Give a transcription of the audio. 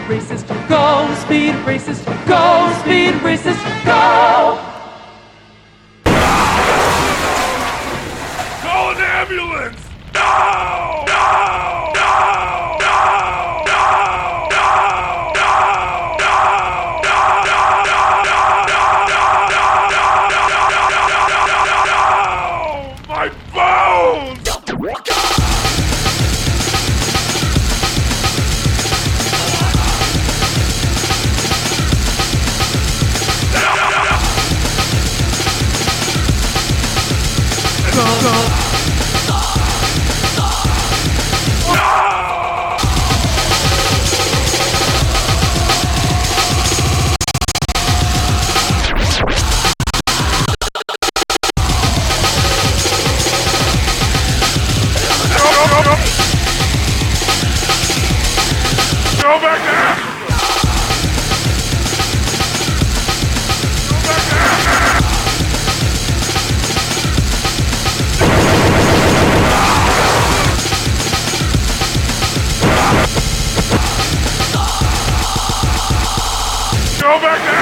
racist, go speed racist, go speed racist, go! Call an ambulance! No! No! No! No! No! No! My bones! Go back there! Go back there! Go back there!